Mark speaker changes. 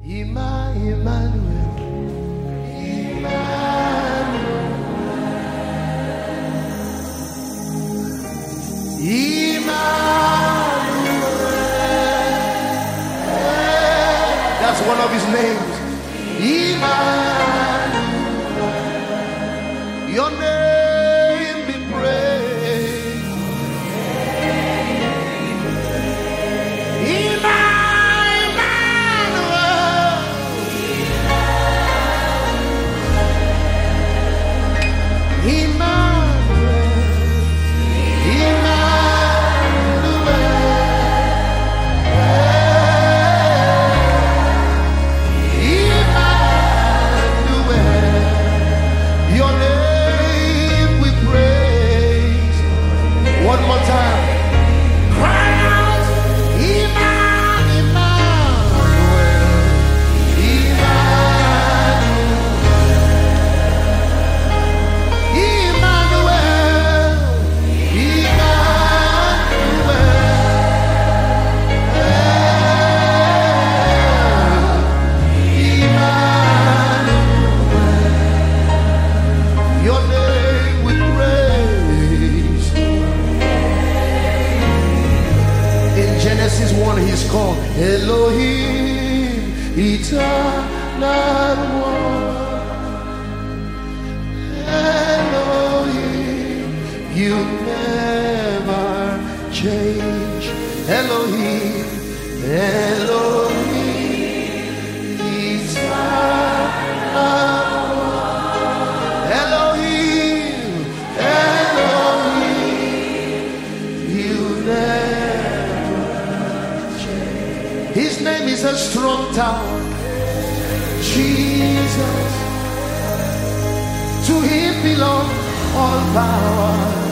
Speaker 1: Emmanuel, Emmanuel, Emmanuel. That's one of his names. Emmanuel. Your name be praised. Genesis 1, he's called Elohim, eternal one. Elohim, you never change. Elohim, Elohim, eternal one. Elohim, Elohim, you never. His name is a strong tower, Jesus. To him belong all power.